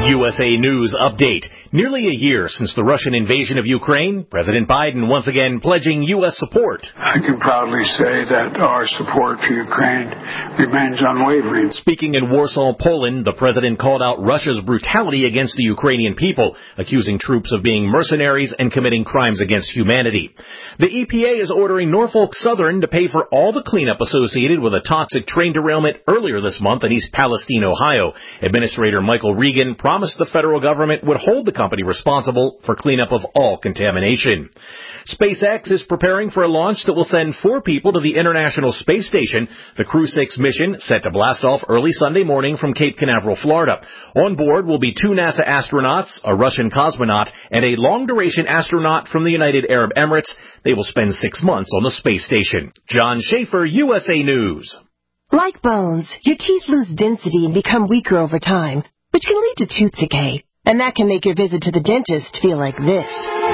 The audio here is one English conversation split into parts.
USA News Update. Nearly a year since the Russian invasion of Ukraine, President Biden once again pledging U.S. support. I can proudly say that our support for Ukraine remains unwavering. Speaking in Warsaw, Poland, the president called out Russia's brutality against the Ukrainian people, accusing troops of being mercenaries and committing crimes against humanity. The EPA is ordering Norfolk Southern to pay for all the cleanup associated with a toxic train derailment earlier this month in East Palestine, Ohio. Administrator Michael Regan promised the federal government would hold the company responsible for cleanup of all contamination. SpaceX is preparing for a launch that will send 4 people to the International Space Station. The Crew 6 mission set to blast off early Sunday morning from Cape Canaveral, Florida. On board will be 2 NASA astronauts, a Russian cosmonaut, and a long-duration astronaut from the United Arab Emirates. They will spend 6 months on the space station. John Schaefer, USA News. Like bones, your teeth lose density and become weaker over time, which can lead to tooth decay. And that can make your visit to the dentist feel like this.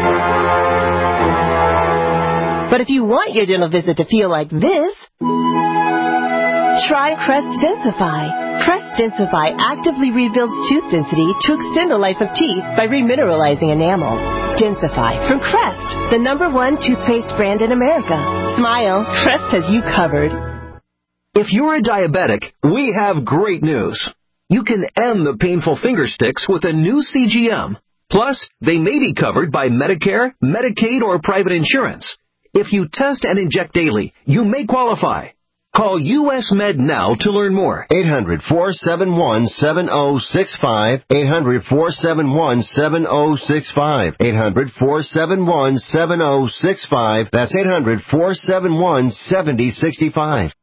But if you want your dental visit to feel like this, try Crest Densify. Crest Densify actively rebuilds tooth density to extend the life of teeth by remineralizing enamel. Densify from Crest, the #1 toothpaste brand in America. Smile, Crest has you covered. If you're a diabetic, we have great news. You can end the painful finger sticks with a new CGM. Plus, they may be covered by Medicare, Medicaid, or private insurance. If you test and inject daily, you may qualify. Call US Med now to learn more. 800-471-7065. 800-471-7065. 800-471-7065. That's 800-471-7065.